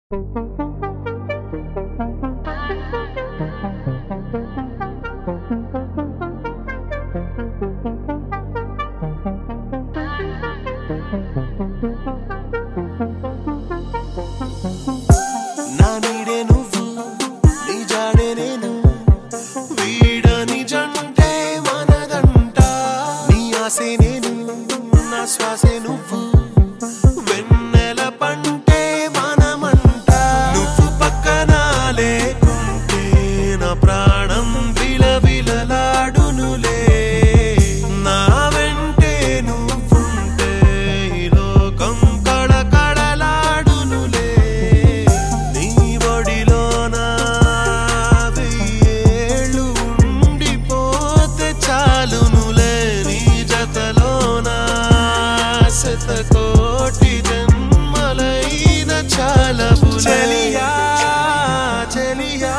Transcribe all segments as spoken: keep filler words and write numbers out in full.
నా నీడే నువ్వు నీ జాడే నేను వీడని జంటే మనదంట నీ ఆసే నేను నా శ్వాసే నువ్వు వెన్నెల పంటే మనమంట నువ్వు పక్కన లేకుంటే నా ప్రాణం విలవిలలాడునులే నా వెంటే నువ్వుంటే ఈ లోకం కళకళలాడునులే నీ ఒడిలోన వెయ్యేళ్ళు ఉండిపోతే చాలునులే నీ జతలోన శతకోటి జన్మలైన చాలవులే చెలియా చెలియా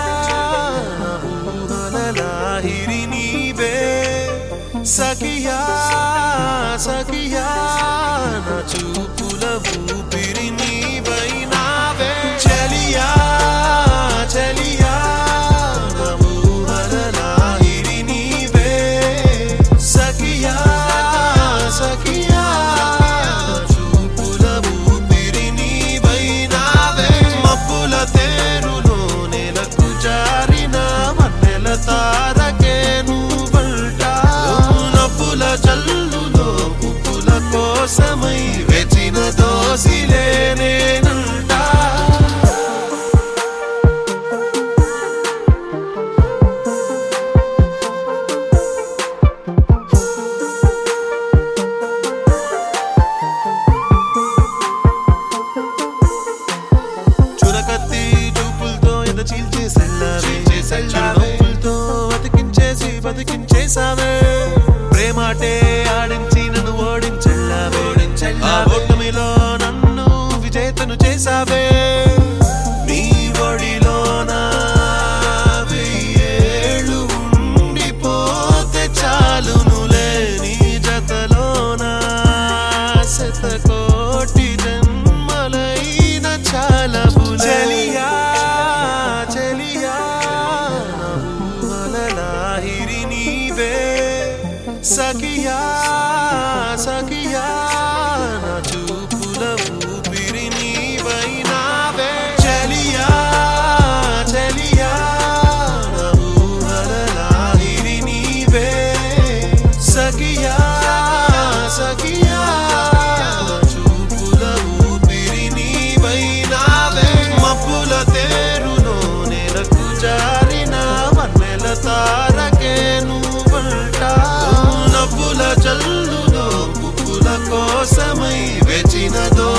ఊహలలాహిరి నీవే సఖియా సఖియా నా చూపుల ఊపిరి నీవైనావే చెలియా చెలియా నా ఊహలలాహిరి నీవే సఖియా సఖియా నా చూపుల ఊపిరి నీవైనావే మబ్బుల తేరులో నెలకు జారిన వన్నెల తారకే నువ్వంట నవ్వుల జల్లులో పువ్వుల కోసమై వెచిన దోసిలే నేనంట చురకత్తి చూపులతో ఎద చీల్చేసెళ్ళావే నవ్వులతో బతికించేసి బతికించేసావే ప్రేమాటే ఆడించి నన్ను ఓడించెళ్ళావే ఆ ఓటమిలో నన్ను విజేతను చేసావే నీ ఒడిలోన వెయ్యేళ్ళు ఉండిపోతే చాలునులే నీ జతలోన శతకోటి జన్మలైన చాలవులే చెలియా చెలియా నా ఊహలలాహిరి నీవే సఖియా సఖియా నా చూపుల ఊపిరి నీవైనావే చెలియా చెలియా నా ఊహలలాహిరి నీవే సఖియా సఖియా నా చూపుల ఊపిరి నీవైనావే మబ్బుల తేరులో నెలకు జారిన వన్నెల తారకే నువ్వంట నవ్వుల జల్లులో పువ్వుల కోసమై వెచిన దో